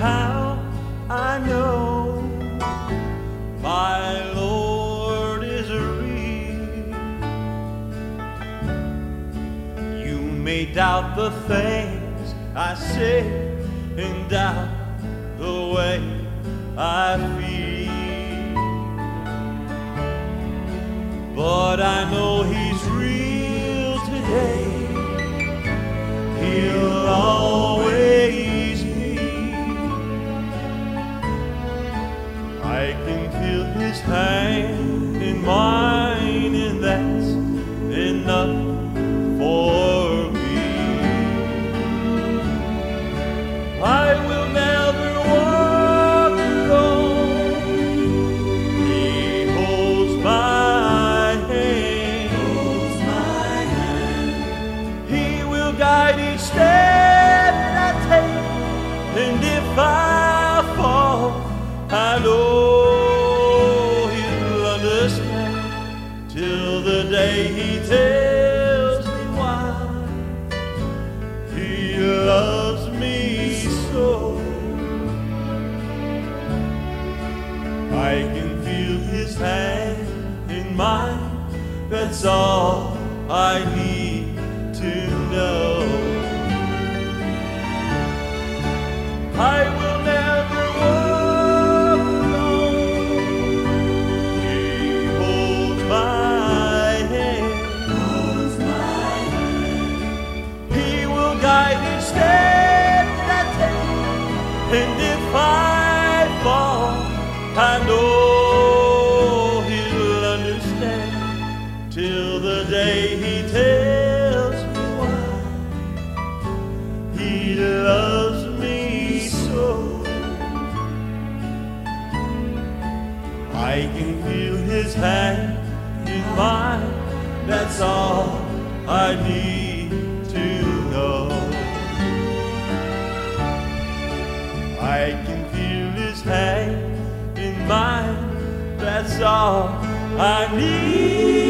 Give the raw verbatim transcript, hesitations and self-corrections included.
how I know my Lord is real. You may doubt the things I say and doubt the way I feel, but I know He's real today. He'll always be. I can feel His hand in mine, and that's enough for me. I will never walk alone. He holds my hand. Holds my hand. He will guide each step that I take, and if I fall, I know He'll understand till the day He tells me why He loves me so. I can feel His hand in mine, that's all I need to know. I will never walk alone. He holds my hand. Holds my hand. He will guide each step that I take, and if I fall, I know He'll understand till the day He tells me why He loves me so. I can feel His hand in mine, that's all I need to know. I can feel His hand in mine, that's all I need.